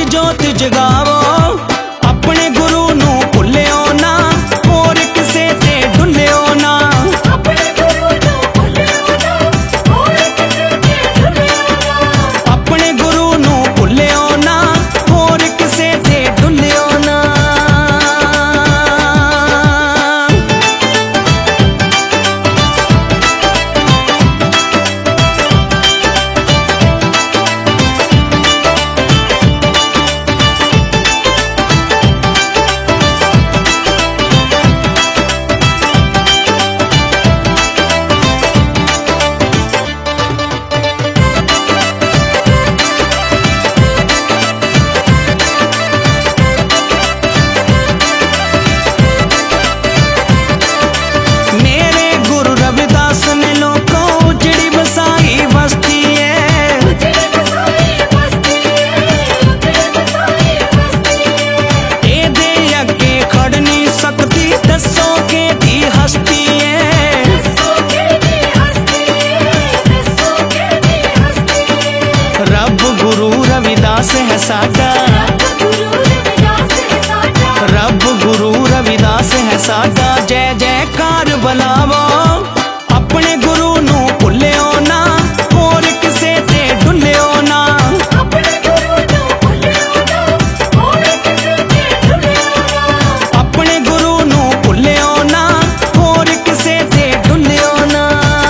जोत जगावो, अपने गुरु नू भुल्लियो ना, होर किसे ते डुल्लियो ना। अपने गुरु नू भुल्लियो ना, होर किसे ते डुल्लियो ना। अपने गुरु नू भुल्लियो ना, होर किसे ते डुल्लियो ना। रब गुरु रविदास है साडा, रब गुरु रविदास है साडा। जय जयकार बुलावो, अपने गुरु नू भुल्लियो ना, होर किसे ते डुल्लियो ना। अपने गुरु नू भुल्लियो ना, होर किसे ते डुल्लियो ना। अपने गुरु नू भुल्लियो ना, होर किसे ते डुल्लियो ना।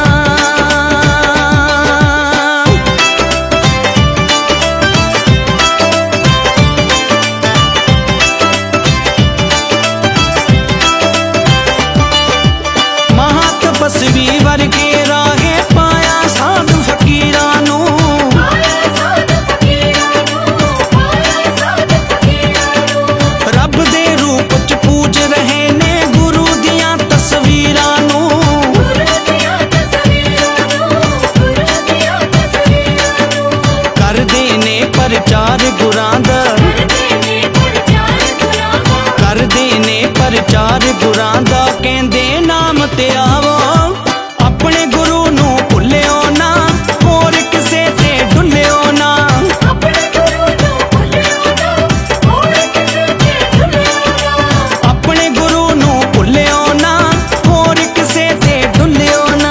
तपस्वी वर्गे राहे पाया साध फकीरां नू, रब दे रूप च पूज रहे ने गुरु दियां तस्वीरां नू। करदे ने प्रचार गुरां दा, करदे ने प्रचार गुरां दा। कहंदे नाम ते आवो, अपने गुरु नू भुल्लियो ना, होर किसे ते डुल्लियो ना। अपने गुरु नू भुल्लियो ना, होर किसे ते डुल्लियो ना। अपने गुरु नू भुल्लियो ना, होर किसे ते डुल्लियो ना।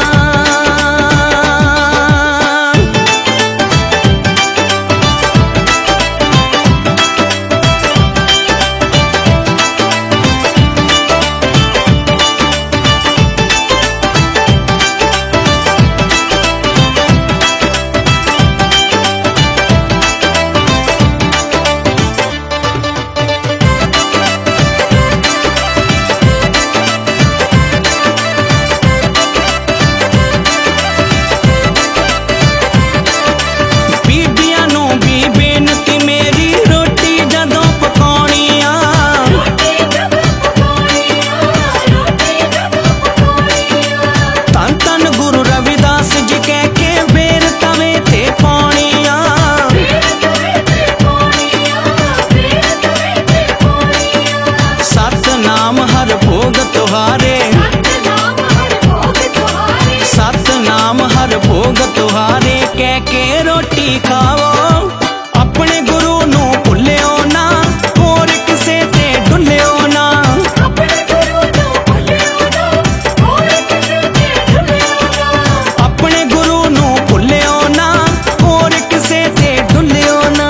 सतनाम हर भोग तुहारे, कह के रोटी खाओ, अपने गुरु नू भुल्लियो ना, होर किसे ते डुल्लियो ना। अपने गुरु नू भुल्लियो ना, होर किसे ते डुल्लियो ना। अपने गुरु नू भुल्लियो ना, होर किसे ते डुल्लियो ना।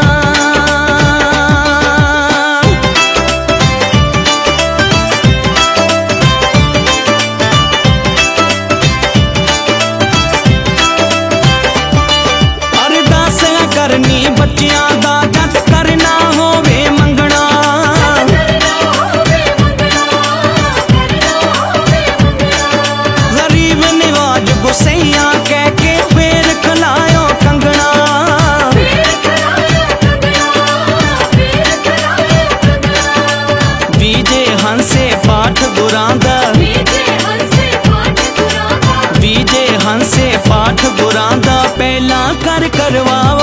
करनी बच्चियां दा जद करना होवे मंगना, गरीब निवाज गुसैया कह के फेर खलायो कंगना। बीजे हंसे पाठ गुरां दा, बीजे हंसे पाठ गुरां दा। पहला कर करवाओ,